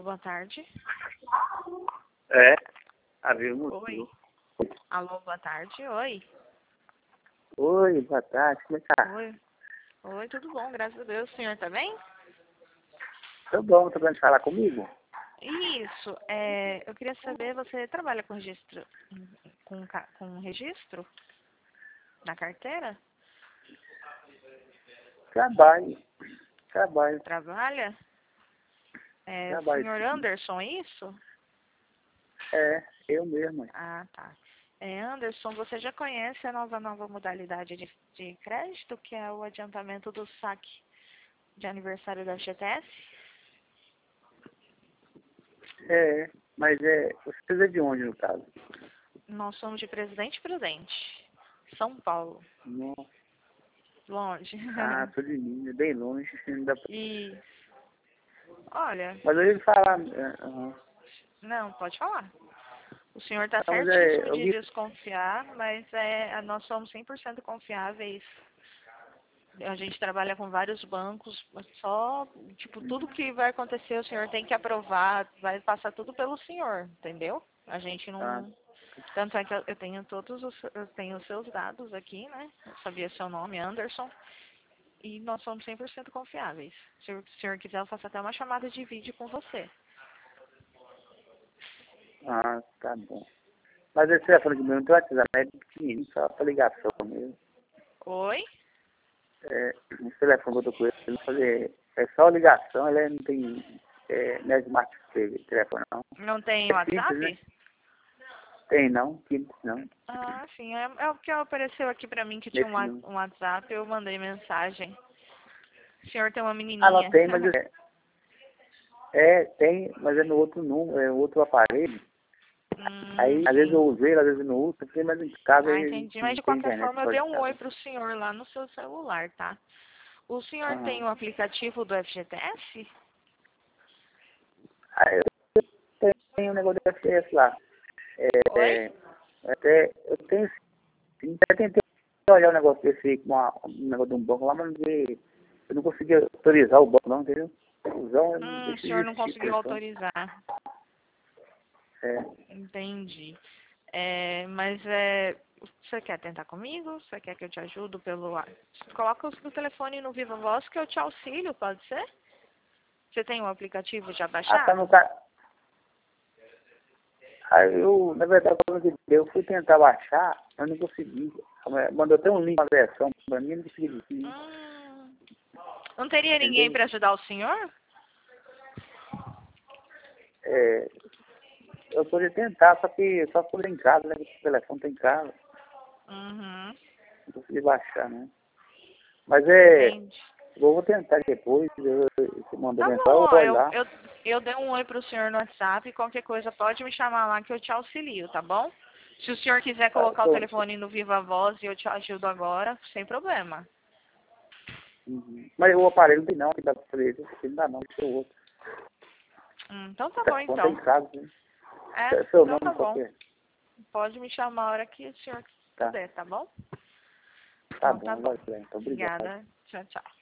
boa tarde. É, havia um Oi. motivo. Alô, boa tarde. Oi. Oi, boa tarde, como é que tá? Oi. Oi, tudo bom, graças a Deus. O senhor tá bem? Tô bom, tá querendo falar comigo? Isso. Eu queria saber, você trabalha com registro, com registro na carteira? Trabalho, trabalho, Trabalha? trabalho. Senhor Anderson, é isso? É, eu mesmo. Ah, tá. Anderson, você já conhece a nova modalidade de crédito, que é o adiantamento do saque de aniversário da FGTS? Mas você precisa de onde, no caso? Nós somos de Presidente Prudente, São Paulo. Não. Longe. Ah, tô de Minas, bem longe. Não dá pra... E, olha, Mas eu ia falar... não, pode falar. O senhor está Não, mas certíssimo eu de vi... desconfiar, mas nós somos 100% confiáveis. A gente trabalha com vários bancos, só, tipo, tudo que vai acontecer o senhor tem que aprovar, vai passar tudo pelo senhor, entendeu? A gente Ah, não... Tanto é que eu tenho eu tenho os seus dados aqui, né? Eu sabia seu nome, Anderson, e nós somos 100% confiáveis. Se o senhor quiser, eu faço até uma chamada de vídeo com você. tá bom. Mas esse telefone que meu não tem WhatsApp, é pequenininho, só pra ligação mesmo. Oi? Esse telefone que eu tô com ele, não fazer... É só ligação, ele não tem... não é smart telefone, não. Não tem É simples, né? WhatsApp? Tem não, simples não. Ah, sim. É o que apareceu aqui pra mim que tinha Nesse não. um WhatsApp, eu mandei mensagem. O senhor tem uma Ah, não menininha. tem, mas tem, mas é no outro número, é outro aparelho. Aí, às vezes eu Sim. usei, às vezes eu não uso, porque mas em casa Ah, aí entendi. Mas não de tem qualquer internet forma, eu fora dei de um oi casa. pro senhor lá no seu celular, tá? O senhor tem Aham. o aplicativo do FGTS? Aí eu tenho um negócio de FS lá. Oi? Até, eu tenho sim, até tentei olhar o negócio desse aí, com um negócio de um banco lá, mas eu não consegui autorizar o banco não, entendeu? Usar, O deixa senhor não existir conseguiu telefone. autorizar. É. Entendi. Mas você quer tentar comigo? Você quer que eu te ajude pelo... Coloca o telefone no Viva Voz que eu te auxilio, pode ser? Você tem o aplicativo já Ah, tá baixado? no carro. Aí eu, na verdade, eu fui tentar baixar, mas não consegui. Mandou até um link, uma versão pra mim, não consegui. Hum, não teria ninguém Entendeu? para ajudar o senhor? É, eu poderia tentar, só que só por em casa, né? O telefone tem em casa, Uhum, não consegui baixar, né? Mas entendi. eu vou tentar depois, você mandou Tá mensagem, bom, eu ó, olho lá. eu dei um oi pro senhor no WhatsApp, qualquer coisa pode me chamar lá que eu te auxilio, tá bom? Se o senhor quiser Tá, colocar o telefone no Viva Voz e eu te ajudo agora, sem problema. Mas o aparelho não tem não, que dá pra fazer isso, não dá não, tem outro. Então O tá bom telefone tá em então. casa, né? Seu Então nome tá bom. qualquer. Pode me chamar a hora que o senhor Tá, puder, tá bom? tá Então tá bom, bom. vai, então, obrigado. Obrigada. Tchau, tchau.